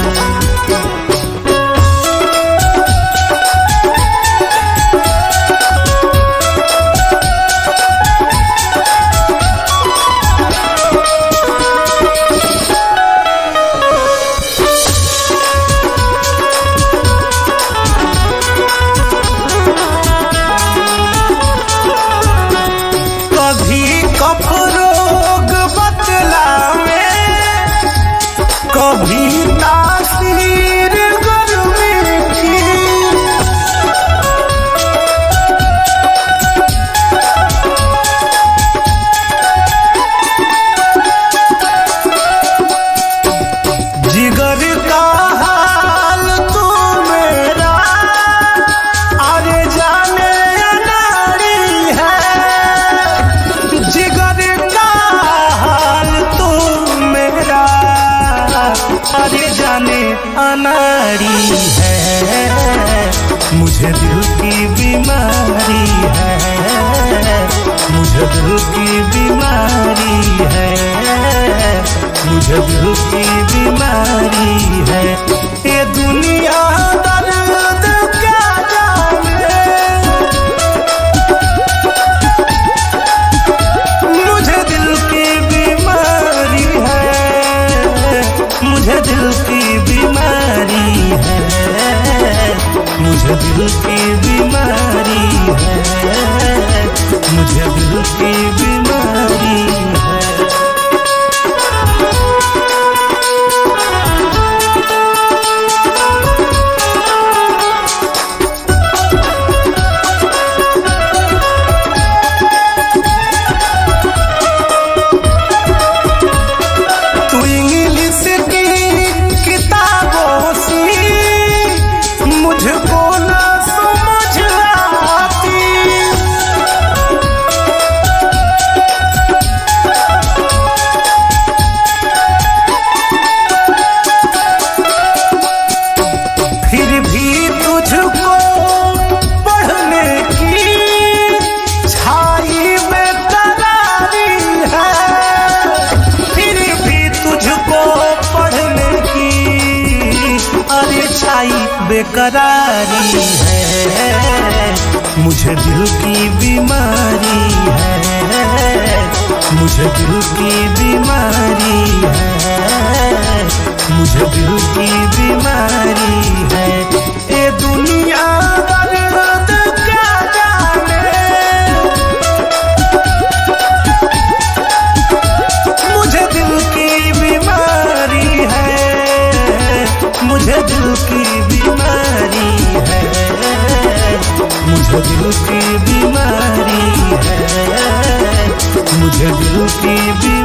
कभी तासीर गर्मी की, जिगर का हाल तू मेरा अरे जाने अनाड़ी है। जिगर का हाल तू मेरा अरे जाने अनाड़ी है। मुझे दिल की बीमारी है, मुझे दिल की बीमारी है, मुझे दिल की बीमारी है। ये दुनिया दर्द क्या जाने, मुझे दिल की बीमारी है, मुझे दिल की बीमारी है, मुझे दिल की बीमारी है, मुझे दिल की बीमारी है। बेकरारी है, मुझे दिल की बीमारी है, मुझे दिल की बीमारी है, मुझे दिल की बीमारी है। ये दुनिया दर्द क्या जाने, मुझे दिल की बीमारी है, मुझे दिल की बीमारी है, मुझे दिल की बीमारी है, मुझे दिल की